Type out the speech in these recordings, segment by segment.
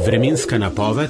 Vremenska napoved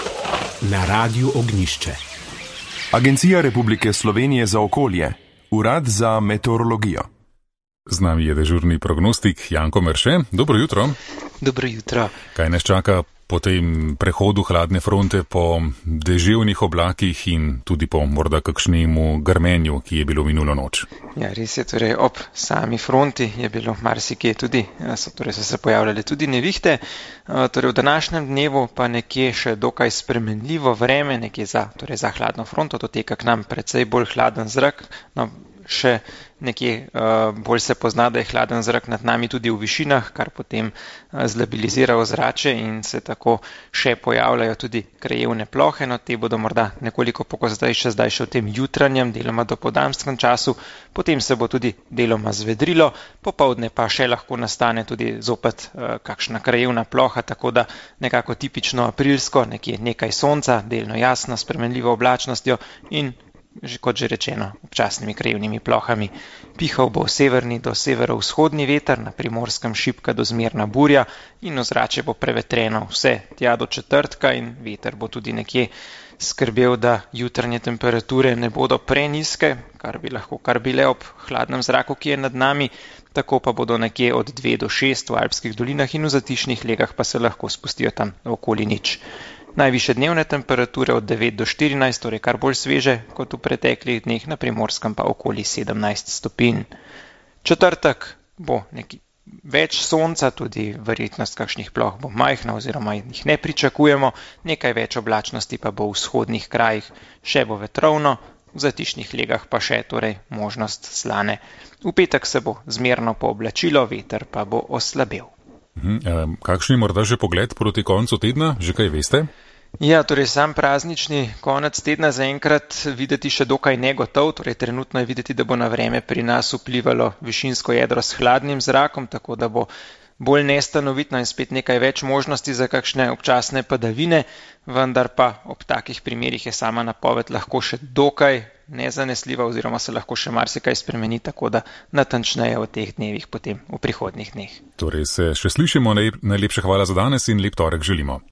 na Radiu Ognjišče. Agencija Republike Slovenije za okolje, Urad za meteorologijo. Z nami je dežurni prognostik Janko Merše. Dobro jutro. Dobro jutro. Kaj nas čaka po tem prehodu hladne fronte, po deževnih oblakih in tudi po morda kakšnemu grmenju, ki je bilo minulo noč? Ja, res je, torej ob sami fronti je bilo marsikje tudi, so se pojavljale tudi nevihte. Torej v današnjem dnevu pa nekje še dokaj spremenljivo vreme, nekje za hladno fronto, doteka k nam precej bolj hladen zrak, no, še nekje bolj se pozna, da je hladen zrak nad nami tudi v višinah, kar potem zlabilizira ozračje in se tako še pojavljajo tudi krajevne plohe, no te bodo morda nekoliko pogozdejše zdaj še v tem jutranjem, deloma dopoldanskem času, potem se bo tudi deloma zvedrilo, popoldne pa še lahko nastane tudi zopet kakšna krajevna ploha, tako da nekako tipično aprilsko, nekaj sonca, delno jasno, spremenljivo oblačnostjo in kot že rečeno, občasnimi krajevnimi plohami. Pihal bo severni do severovzhodni veter, na Primorskem šibka do zmerna burja in ozračje bo prevetreno vse tja do četrtka in veter bo tudi nekje skrbel, da jutranje temperature ne bodo prenizke, kar bi lahko kar bile ob hladnem zraku, ki je nad nami, tako pa bodo nekje od 2 do 6 v alpskih dolinah in v zatišnih legah pa se lahko spustijo tam okoli nič. Najvišje dnevne temperature od 9 do 14, torej kar bolj sveže kot v preteklih dneh, na Primorskem pa okoli 17 stopinj. Četrtek bo nekaj več sonca, tudi verjetnost kakšnih ploh bo majhna oziroma jih ne pričakujemo, nekaj več oblačnosti pa bo v vzhodnih krajih, še bo vetrovno, v zatišnih legah pa še torej možnost slane. V petek se bo zmerno pooblačilo, veter pa bo oslabel. Kakšen je morda že pogled proti koncu tedna, že kaj veste? Ja, torej sam praznični konec tedna zaenkrat videti še dokaj negotov, torej trenutno je videti, da bo na vreme pri nas vplivalo višinsko jedro s hladnim zrakom, tako da bo bolj nestanovitno in spet nekaj več možnosti za kakšne občasne padavine, vendar pa ob takih primerih je sama napoved lahko še dokaj nezanesljiva oziroma se lahko še marsikaj spremeni, tako da natančneje o teh dnevih potem v prihodnjih dneh. Torej se še slišimo, najlepša hvala za danes in lep torek želimo.